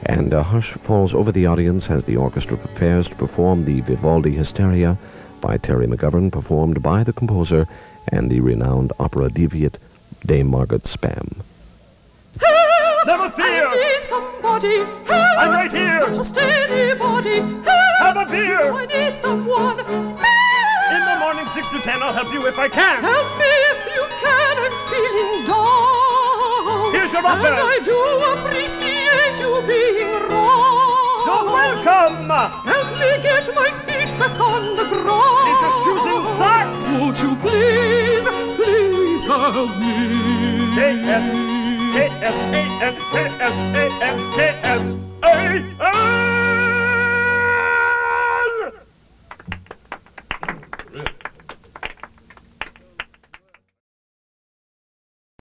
And a hush falls over the audience as the orchestra prepares to perform the Vivaldi Hysteria by Terry McGovern, performed by the composer and the renowned opera deviate Dame Margaret Spam. Help! Never fear! I need somebody! Help! I'm right here! Not just anybody! Help! Have a beer! I need someone! Help! In the morning, 6 to 10, I'll help you if I can! Help me if you can! I'm feeling down! Here's your And uppers! I do appreciate you being wrong! You're welcome! Help me get my feet back on the ground! Need your shoes and socks! Won't you please, please help me? K-S-A-N-K-S-A-N-K-S-A-N-K-S-A-N